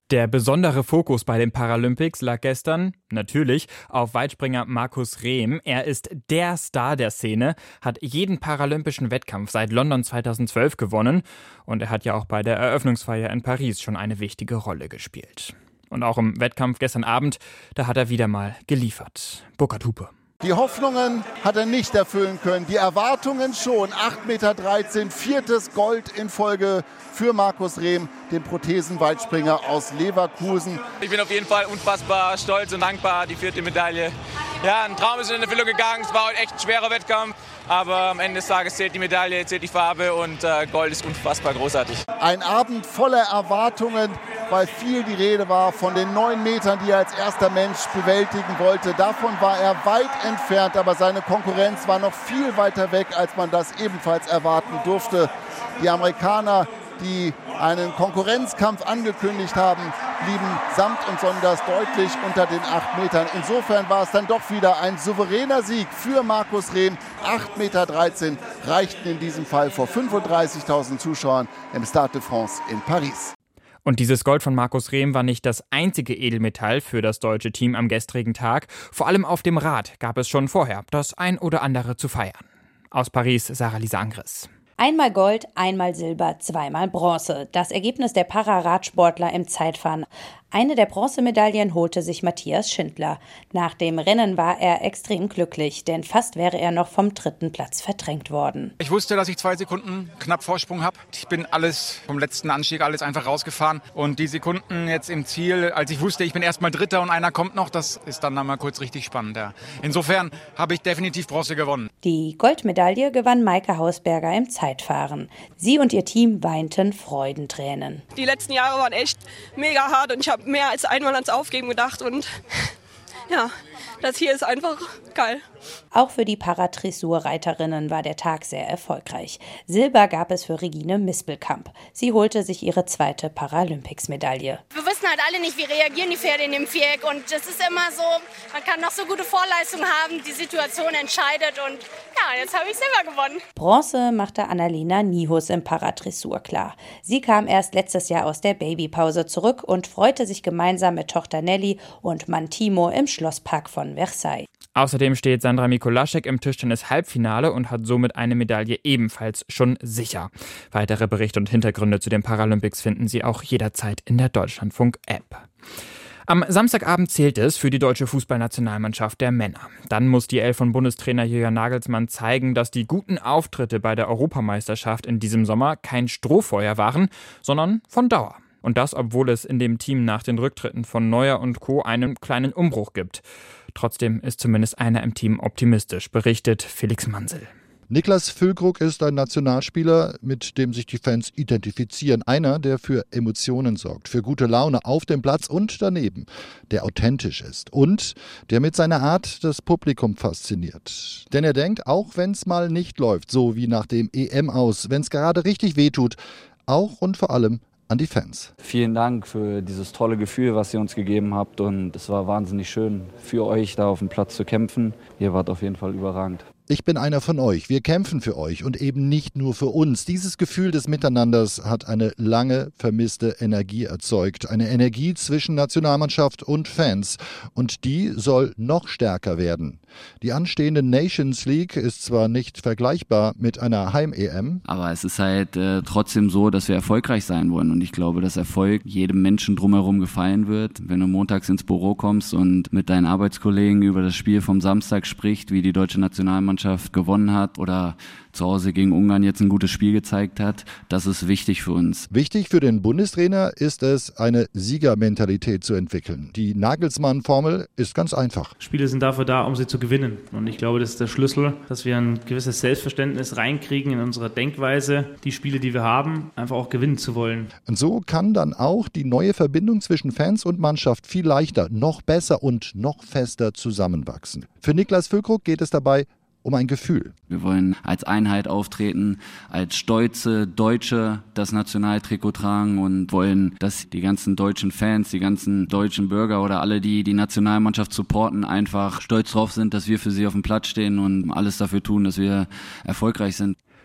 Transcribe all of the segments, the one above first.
Der besondere Fokus bei den Paralympics lag gestern, natürlich, auf Weitspringer Markus Rehm. Er ist der Star der Szene, hat jeden paralympischen Wettkampf seit London 2012 gewonnen und er hat ja auch bei der Eröffnungsfeier in Paris schon eine wichtige Rolle gespielt. Und auch im Wettkampf gestern Abend, da hat er wieder mal geliefert. Burkhard Hupe. Die Hoffnungen hat er nicht erfüllen können, die Erwartungen schon. 8,13 Meter, viertes Gold in Folge für Markus Rehm, den Prothesenweitspringer aus Leverkusen. Ich bin auf jeden Fall unfassbar stolz und dankbar, die 4. Medaille. Ja, ein Traum ist in Erfüllung gegangen, es war heute echt ein schwerer Wettkampf. Aber am Ende des Tages zählt die Medaille, zählt die Farbe und Gold ist unfassbar großartig. Ein Abend voller Erwartungen, weil viel die Rede war von den 9 Metern, die er als erster Mensch bewältigen wollte. Davon war er weit entfernt, aber seine Konkurrenz war noch viel weiter weg, als man das ebenfalls erwarten durfte. Die Amerikaner, die einen Konkurrenzkampf angekündigt haben, blieben samt und sonders deutlich unter den 8 Metern. Insofern war es dann doch wieder ein souveräner Sieg für Markus Rehm. 8,13 Meter reichten in diesem Fall vor 35.000 Zuschauern im Stade de France in Paris. Und dieses Gold von Markus Rehm war nicht das einzige Edelmetall für das deutsche Team am gestrigen Tag. Vor allem auf dem Rad gab es schon vorher das ein oder andere zu feiern. Aus Paris, Sarah-Lisa Angres. Einmal Gold, einmal Silber, zweimal Bronze. Das Ergebnis der Pararadsportler im Zeitfahren. Eine der Bronzemedaillen holte sich Matthias Schindler. Nach dem Rennen war er extrem glücklich, denn fast wäre er noch vom 3. Platz verdrängt worden. Ich wusste, dass ich 2 Sekunden knapp Vorsprung habe. Ich bin vom letzten Anstieg einfach rausgefahren. Und die Sekunden jetzt im Ziel, als ich wusste, ich bin erstmal Dritter und einer kommt noch, das ist dann mal kurz richtig spannend. Ja. Insofern habe ich definitiv Bronze gewonnen. Die Goldmedaille gewann Maike Hausberger im Zeitfahren. Sie und ihr Team weinten Freudentränen. Die letzten Jahre waren echt mega hart und ich habe mehr als einmal ans Aufgeben gedacht und ja, das hier ist einfach geil. Auch für die Paradressurreiterinnen war der Tag sehr erfolgreich. Silber gab es für Regine Mispelkamp. Sie holte sich ihre 2. Paralympics-Medaille. Wir wissen halt alle nicht, wie reagieren die Pferde in dem Viereck. Und es ist immer so, man kann noch so gute Vorleistungen haben, die Situation entscheidet. Und ja, jetzt habe ich Silber gewonnen. Bronze machte Annalena Nihus im Paradressur klar. Sie kam erst letztes Jahr aus der Babypause zurück und freute sich gemeinsam mit Tochter Nelly und Mann Timo im Schlosspark von Versailles. Außerdem steht Sandra Mikolaschek im Tischtennis-Halbfinale und hat somit eine Medaille ebenfalls schon sicher. Weitere Berichte und Hintergründe zu den Paralympics finden Sie auch jederzeit in der Deutschlandfunk-App. Am Samstagabend zählt es für die deutsche Fußballnationalmannschaft der Männer. Dann muss die Elf von Bundestrainer Julian Nagelsmann zeigen, dass die guten Auftritte bei der Europameisterschaft in diesem Sommer kein Strohfeuer waren, sondern von Dauer. Und das, obwohl es in dem Team nach den Rücktritten von Neuer und Co. einen kleinen Umbruch gibt. Trotzdem ist zumindest einer im Team optimistisch, berichtet Felix Mansel. Niklas Füllkrug ist ein Nationalspieler, mit dem sich die Fans identifizieren. Einer, der für Emotionen sorgt, für gute Laune auf dem Platz und daneben, der authentisch ist und der mit seiner Art das Publikum fasziniert. Denn er denkt, auch wenn es mal nicht läuft, so wie nach dem EM aus, wenn es gerade richtig wehtut, auch und vor allem an die Fans. Vielen Dank für dieses tolle Gefühl, was ihr uns gegeben habt, und es war wahnsinnig schön für euch da auf dem Platz zu kämpfen. Ihr wart auf jeden Fall überragend. Ich bin einer von euch. Wir kämpfen für euch und eben nicht nur für uns. Dieses Gefühl des Miteinanders hat eine lange vermisste Energie erzeugt. Eine Energie zwischen Nationalmannschaft und Fans. Und die soll noch stärker werden. Die anstehende Nations League ist zwar nicht vergleichbar mit einer Heim-EM. Aber es ist halt trotzdem so, dass wir erfolgreich sein wollen. Und ich glaube, dass Erfolg jedem Menschen drumherum gefallen wird. Wenn du montags ins Büro kommst und mit deinen Arbeitskollegen über das Spiel vom Samstag sprichst, wie die deutsche Nationalmannschaft gewonnen hat oder zu Hause gegen Ungarn jetzt ein gutes Spiel gezeigt hat, das ist wichtig für uns. Wichtig für den Bundestrainer ist es, eine Siegermentalität zu entwickeln. Die Nagelsmann-Formel ist ganz einfach. Spiele sind dafür da, um sie zu gewinnen. Und ich glaube, das ist der Schlüssel, dass wir ein gewisses Selbstverständnis reinkriegen in unsere Denkweise, die Spiele, die wir haben, einfach auch gewinnen zu wollen. Und so kann dann auch die neue Verbindung zwischen Fans und Mannschaft viel leichter, noch besser und noch fester zusammenwachsen. Für Niklas Füllkrug geht es dabei um ein Gefühl. Wir wollen als Einheit auftreten, als stolze Deutsche das Nationaltrikot tragen und wollen, dass die ganzen deutschen Fans, die ganzen deutschen Bürger oder alle, die die Nationalmannschaft supporten, einfach stolz drauf sind, dass wir für sie auf dem Platz stehen und alles dafür tun, dass wir erfolgreich sind.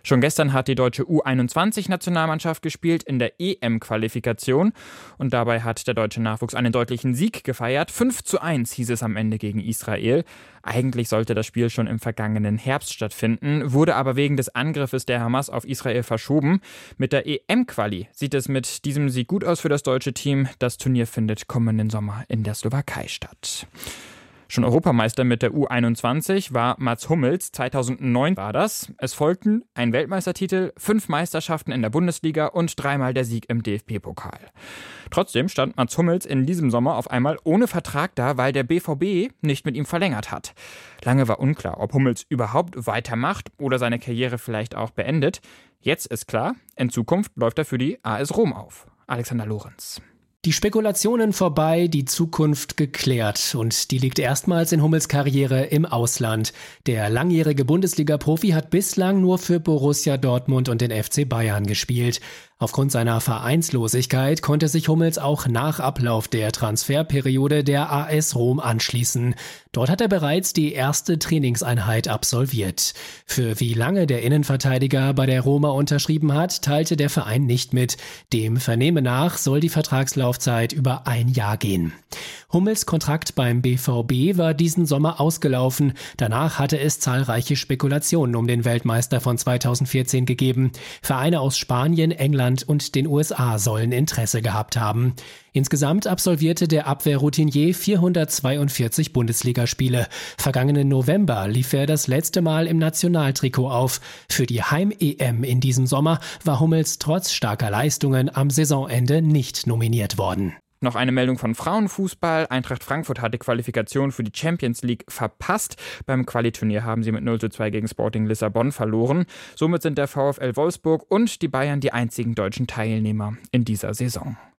Schon gestern hat die deutsche U21-Nationalmannschaft gespielt in der EM-Qualifikation. Und dabei hat der deutsche Nachwuchs einen deutlichen Sieg gefeiert. 5:1 hieß es am Ende gegen Israel. Eigentlich sollte das Spiel schon im vergangenen Herbst stattfinden, wurde aber wegen des Angriffes der Hamas auf Israel verschoben. Mit der EM-Quali sieht es mit diesem Sieg gut aus für das deutsche Team. Das Turnier findet kommenden Sommer in der Slowakei statt. Schon Europameister mit der U21 war Mats Hummels, 2009 war das. Es folgten ein Weltmeistertitel, 5 Meisterschaften in der Bundesliga und 3-mal der Sieg im DFB-Pokal. Trotzdem stand Mats Hummels in diesem Sommer auf einmal ohne Vertrag da, weil der BVB nicht mit ihm verlängert hat. Lange war unklar, ob Hummels überhaupt weitermacht oder seine Karriere vielleicht auch beendet. Jetzt ist klar, in Zukunft läuft er für die AS Rom auf. Alexander Lorenz. Die Spekulationen vorbei, die Zukunft geklärt und die liegt erstmals in Hummels Karriere im Ausland. Der langjährige Bundesliga-Profi hat bislang nur für Borussia Dortmund und den FC Bayern gespielt. Aufgrund seiner Vereinslosigkeit konnte sich Hummels auch nach Ablauf der Transferperiode der AS Rom anschließen. Dort hat er bereits die erste Trainingseinheit absolviert. Für wie lange der Innenverteidiger bei der Roma unterschrieben hat, teilte der Verein nicht mit. Dem Vernehmen nach soll die Vertragslaufzeit über 1 Jahr gehen. Hummels Kontrakt beim BVB war diesen Sommer ausgelaufen. Danach hatte es zahlreiche Spekulationen um den Weltmeister von 2014 gegeben. Vereine aus Spanien, England und den USA sollen Interesse gehabt haben. Insgesamt absolvierte der Abwehrroutinier 442 Bundesligaspiele. Vergangenen November lief er das letzte Mal im Nationaltrikot auf. Für die Heim-EM in diesem Sommer war Hummels trotz starker Leistungen am Saisonende nicht nominiert worden. Noch eine Meldung von Frauenfußball. Eintracht Frankfurt hat die Qualifikation für die Champions League verpasst. Beim Qualiturnier haben sie mit 0:2 gegen Sporting Lissabon verloren. Somit sind der VfL Wolfsburg und die Bayern die einzigen deutschen Teilnehmer in dieser Saison.